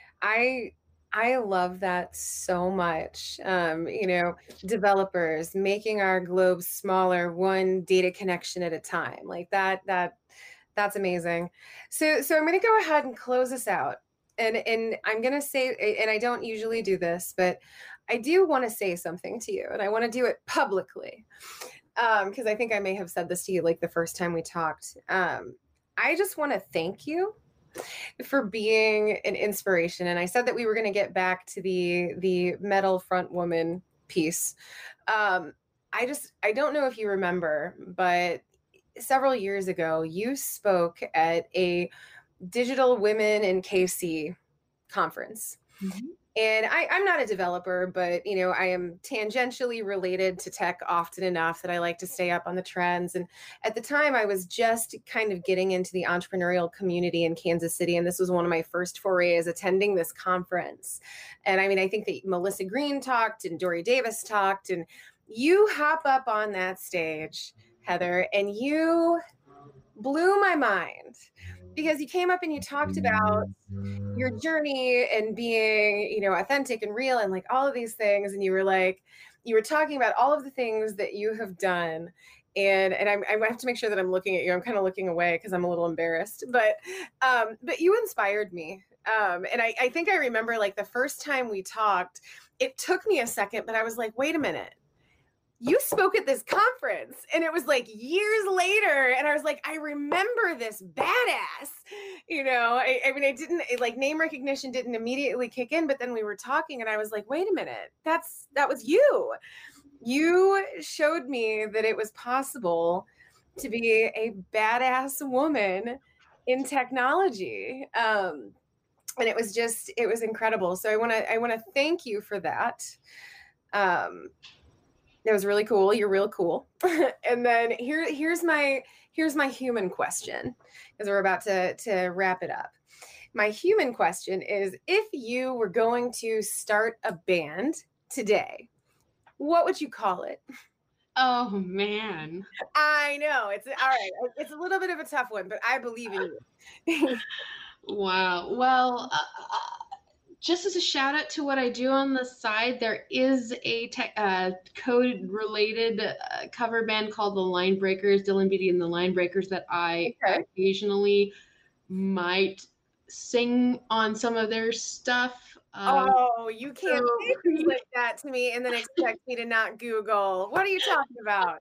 S3: I I love that so much. Um, you know, developers making our globe smaller, one data connection at a time. Like that, that that's amazing. So so I'm gonna go ahead and close this out. And and I'm gonna say, and I don't usually do this, but I do want to say something to you, and I want to do it publicly. Um, because I think I may have said this to you like the first time we talked. Um, I just want to thank you for being an inspiration. And I said that we were going to get back to the the metal front woman piece. Um, I just I don't know if you remember, but several years ago, you spoke at a Digital Women in K C conference.
S4: Mm-hmm.
S3: And I, I'm not a developer, but you know, I am tangentially related to tech often enough that I like to stay up on the trends. And at the time, I was just kind of getting into the entrepreneurial community in Kansas City, and this was one of my first forays attending this conference. And I mean, I think that Melissa Green talked and Dory Davis talked, and you hop up on that stage, Heather, and you blew my mind because you came up and you talked about your journey and being, you know, authentic and real and like all of these things. And you were like, you were talking about all of the things that you have done. And and I'm, I have to make sure that I'm looking at you. I'm kind of looking away because I'm a little embarrassed, but um, but you inspired me. Um, and I, I think I remember like the first time we talked, it took me a second, but I was like, wait a minute. You spoke at this conference, and it was like years later. And I was like, I remember this badass, you know, I, I mean, I didn't it, like name recognition didn't immediately kick in, but then we were talking and I was like, wait a minute, that's, that was you. You showed me that it was possible to be a badass woman in technology. Um, and it was just, it was incredible. So I want to, I want to thank you for that. Um, It was really cool. You're real cool. And then here, here's my here's my human question, because we're about to, to wrap it up. My human question is, if you were going to start a band today, what would you call it?
S4: Oh, man.
S3: I know. It's all right. It's a little bit of a tough one, but I believe in you.
S4: Wow. Well, uh, just as a shout out to what I do on the side, there is a tech, uh, code related uh, cover band called the Line Breakers, Dylan Beatty and the Line Breakers, that I
S3: Okay.
S4: occasionally might sing on some of their stuff. Um,
S3: Oh, you can't
S4: so-
S3: say things like that to me and then expect me to not Google. What are you talking about?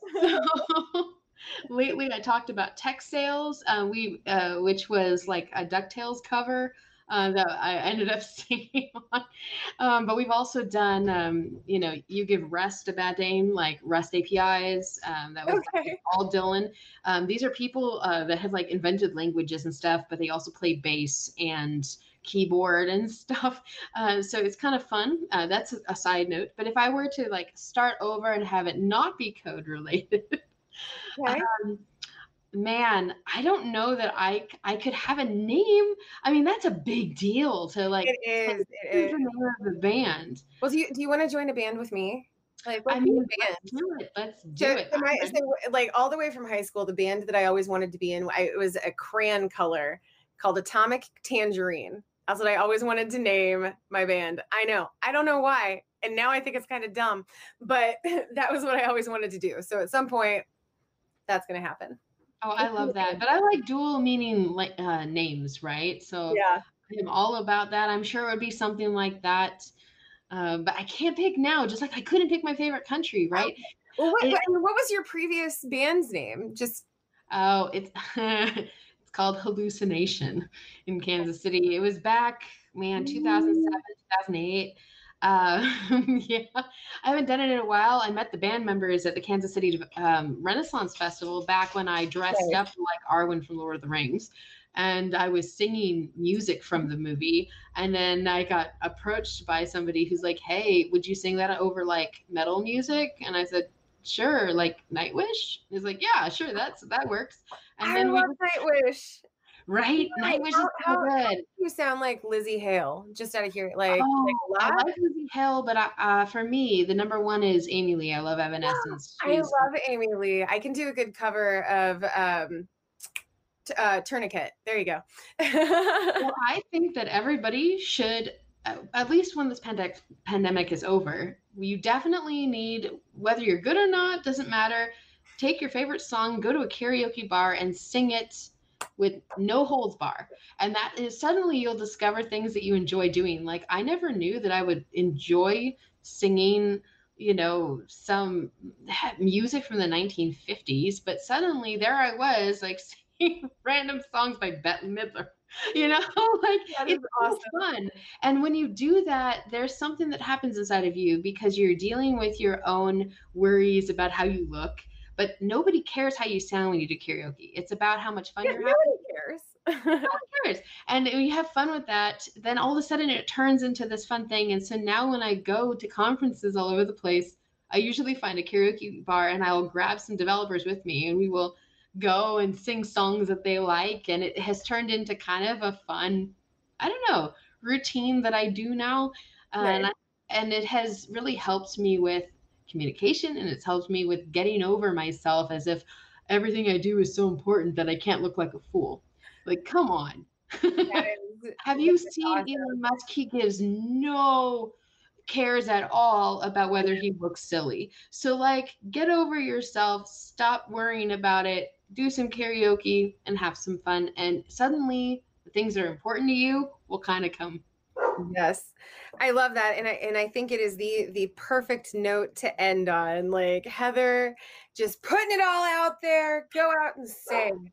S4: So, lately, I talked about Tech Sales, uh, we uh, which was like a DuckTales cover. Uh, that I ended up singing on. Um, but we've also done, um, you know, You Give Rest a Bad Name, like REST A P Is. Um, that was
S3: Okay.
S4: like all Dylan. Um, these are people uh, that have like invented languages and stuff, but they also play bass and keyboard and stuff. Uh, so it's kind of fun. Uh, that's a, a side note. But if I were to like start over and have it not be code related,
S3: Okay.
S4: um, man, I don't know that I I could have a name. I mean, that's a big deal to like.
S3: It is. It
S4: Who's
S3: is.
S4: the name of the band?
S3: Well, do you do you want to join a band with me? Like, let's
S4: I
S3: be
S4: mean,
S3: a band.
S4: let's do it. Let's do
S3: So,
S4: it.
S3: so my,
S4: I'm
S3: so, like all the way from high school, the band that I always wanted to be in, I, it was a crayon color called Atomic Tangerine. That's what I always wanted to name my band. I know. I don't know why. And now I think it's kind of dumb, but that was what I always wanted to do. So at some point, that's going to happen.
S4: Oh, I love that. But I like dual meaning like uh, names, right? So
S3: Yeah.
S4: I'm all about that. I'm sure it would be something like that. Uh, but I can't pick now, just like I couldn't pick my favorite country, right?
S3: Well, what,
S4: It-
S3: what, what was your previous band's name? Just
S4: Oh, it's it's called Hallucination in Kansas City. It was back, man, two thousand seven, two thousand eight. Uh, yeah, I haven't done it in a while. I met the band members at the Kansas City um, Renaissance Festival back when I dressed okay. up like Arwen from Lord of the Rings. And I was singing music from the movie. And then I got approached by somebody who's like, hey, would you sing that over like metal music? And I said, sure, like Nightwish? He's like, yeah, sure, that's that works. And
S3: I
S4: then
S3: love
S4: we
S3: Nightwish.
S4: Right?
S3: Right.
S4: Nightwish
S3: how,
S4: is so
S3: how,
S4: good.
S3: You sound like Lizzie Hale, just out of here. Like,
S4: oh,
S3: like
S4: I like Lizzie Hale, but I, uh, for me, the number one is Amy Lee. I love Evanescence.
S3: I love Amy Lee. I can do a good cover of um, t- uh, Tourniquet. There you go.
S4: Well, I think that everybody should, uh, at least when this pandemic pandemic is over, you definitely need, whether you're good or not, doesn't matter. Take your favorite song, go to a karaoke bar and sing it with no holds bar. And that is suddenly you'll discover things that you enjoy doing. Like I never knew that I would enjoy singing, you know, some music from the nineteen fifties, but suddenly there I was like singing random songs by Bette Midler. You know, like it's awesome. So fun. And when you do that, there's something that happens inside of you because you're dealing with your own worries about how you look. But nobody cares how you sound when you do karaoke. It's about how much fun
S3: yeah,
S4: you're having.
S3: Nobody cares.
S4: No one cares. And when you have fun with that, then all of a sudden it turns into this fun thing. And so now when I go to conferences all over the place, I usually find a karaoke bar and I'll grab some developers with me and we will go and sing songs that they like. And it has turned into kind of a fun, I don't know, routine that I do now. Uh,
S3: right.
S4: and, I, and it has really helped me with communication, and it's helped me with getting over myself as if everything I do is so important that I can't look like a fool. Like, come on. Is, Have you seen awesome. Elon Musk? He gives no cares at all about whether he looks silly. So like, get over yourself, stop worrying about it, do some karaoke and have some fun. And suddenly the things that are important to you will kind of come.
S3: Yes. I love that. And I, and I think it is the, the perfect note to end on. Like Heather, just putting it all out there, go out and sing.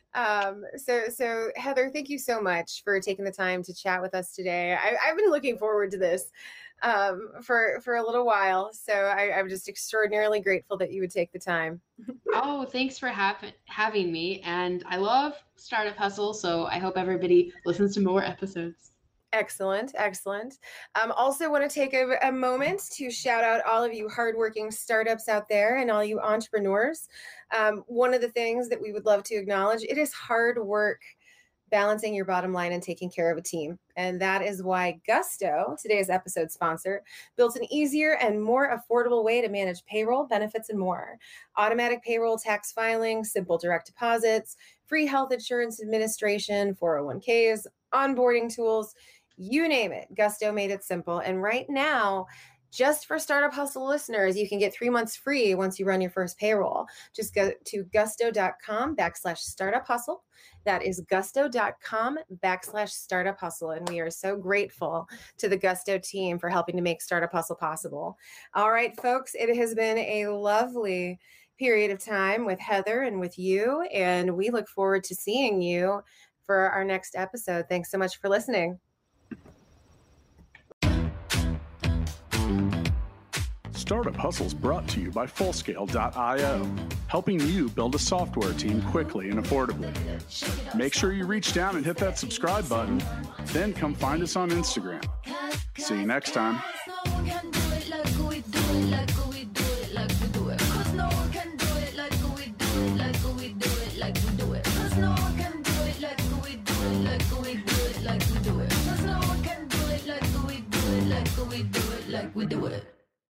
S3: Um, so, so Heather, thank you so much for taking the time to chat with us today. I, I've been looking forward to this, um, for, for a little while. So I, I'm just extraordinarily grateful that you would take the time.
S4: Oh, thanks for having, having me. And I love Startup Hustle. So I hope everybody listens to more episodes.
S3: Excellent. Excellent. Um, also want to take a, a moment to shout out all of you hardworking startups out there and all you entrepreneurs. Um, one of the things that we would love to acknowledge, it is hard work balancing your bottom line and taking care of a team. And that is why Gusto, today's episode sponsor, built an easier and more affordable way to manage payroll, benefits, and more. Automatic payroll, tax filing, simple direct deposits, free health insurance administration, four oh one k's, onboarding tools, you name it. Gusto made it simple. And right now, just for Startup Hustle listeners, you can get three months free once you run your first payroll. Just go to gusto.com backslash startup hustle. That is gusto.com backslash startup hustle. And we are so grateful to the Gusto team for helping to make Startup Hustle possible. All right, folks, it has been a lovely period of time with Heather and with you. And we look forward to seeing you for our next episode. Thanks so much for listening.
S2: Startup Hustle is brought to you by Fullscale dot io, helping you build a software team quickly and affordably. Make sure you reach down and hit that subscribe button, then come find us on Instagram. See you next time.
S5: We do it.